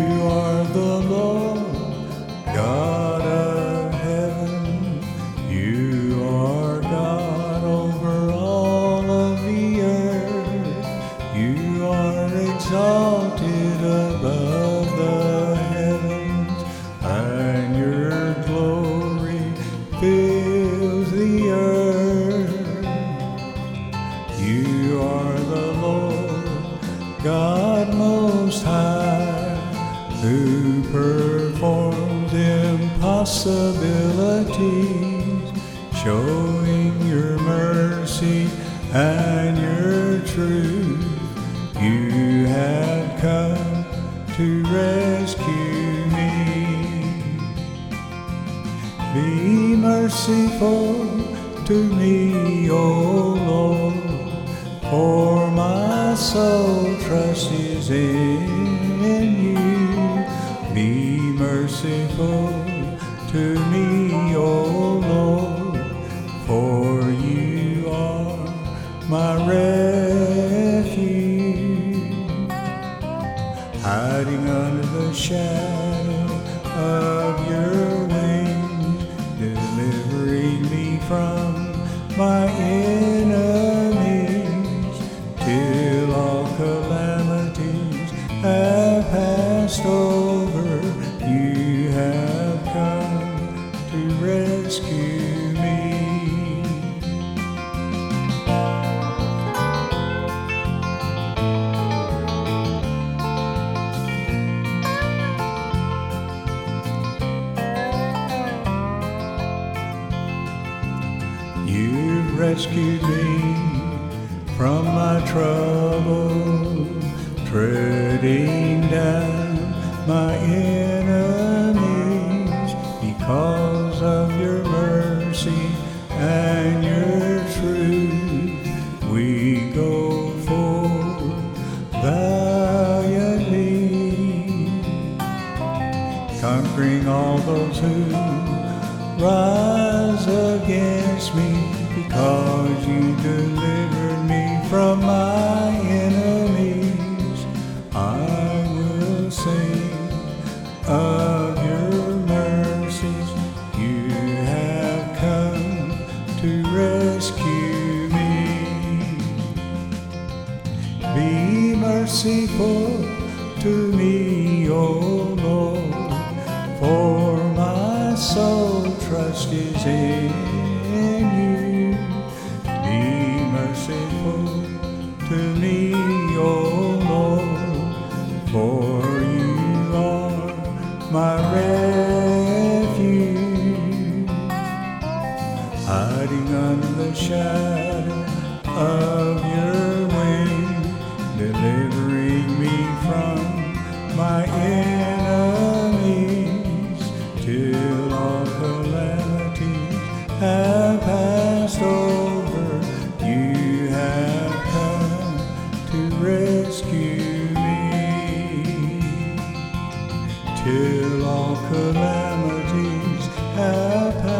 are the Lord God of heaven. You are God over all of the earth. You are exalted above the heavens, and your glory fills the earth. You are the Lord God Most High, who performs impossibilities, showing your mercy and your truth. You have come to rescue me. Be merciful to me, O Lord, for my soul trust is in you. Be merciful to me, O Lord, for you are my refuge. Hiding under the shadow of your wings, delivering me from my enemies, till all calamities have passed over. You have come to rescue me. You've rescued me from my trouble, treading down my enemies. Because of your mercy and your truth, we go forth valiantly, conquering all those who rise against me. Because you delivered me from my enemies, I will sing of your mercies. You have come to rescue me. Be merciful to me, O Lord, for my soul trust is in you. Be merciful to me, O Lord, for you are my refuge. Hiding under the shadow of your wing, delivering me from my enemies, till all calamities have passed over. You have come to rescue me. Till all calamities have passed